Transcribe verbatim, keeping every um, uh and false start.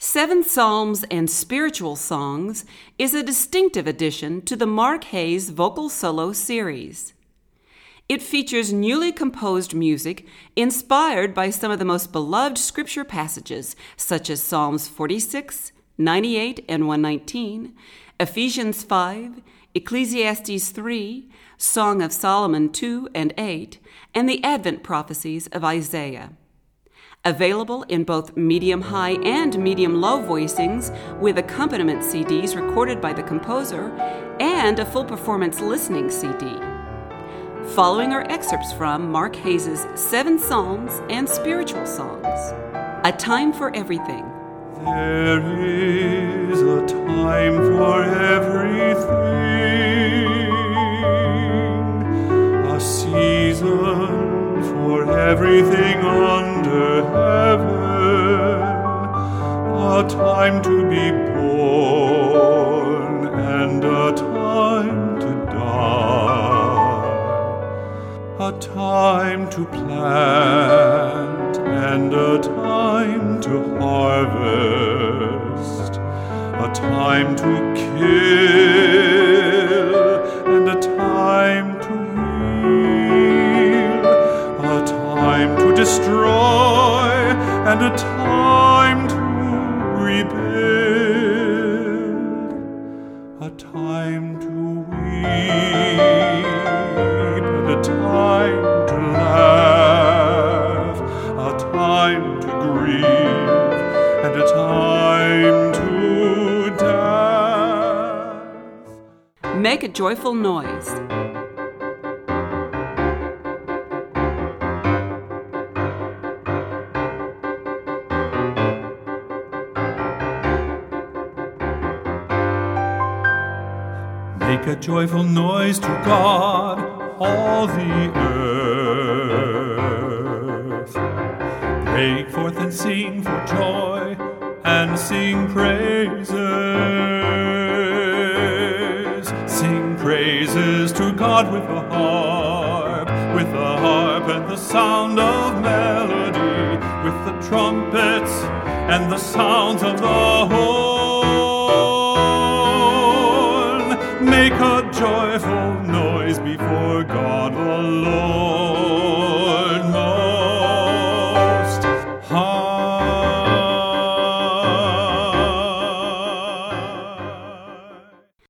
Seven Psalms and Spiritual Songs is a distinctive addition to the Mark Hayes Vocal Solo series. It features newly composed music inspired by some of the most beloved scripture passages, such as Psalms forty-six, ninety-eight, and one nineteen, Ephesians five, Ecclesiastes three, Song of Solomon two and eight, and the Advent prophecies of Isaiah. Available in both medium-high and medium-low voicings with accompaniment C Ds recorded by the composer and a full performance listening C D. Following are excerpts from Mark Hayes' Seven Psalms and Spiritual Songs. A Time for Everything. There is a time for everything, a season for everything under heaven, a time to be born and a time to die, a time to plant and a time to harvest, a time to kill and a time to heal, a time to destroy and a time to rebuild, a time to weep and a time to laugh, a time to grieve and a time to death. Make a joyful noise. Make a joyful noise to God, all the earth. Break forth and sing for joy, and sing praises. Sing praises to God with the harp, with the harp and the sound of melody, with the trumpets and the sounds of the horn. Make a joyful noise before God.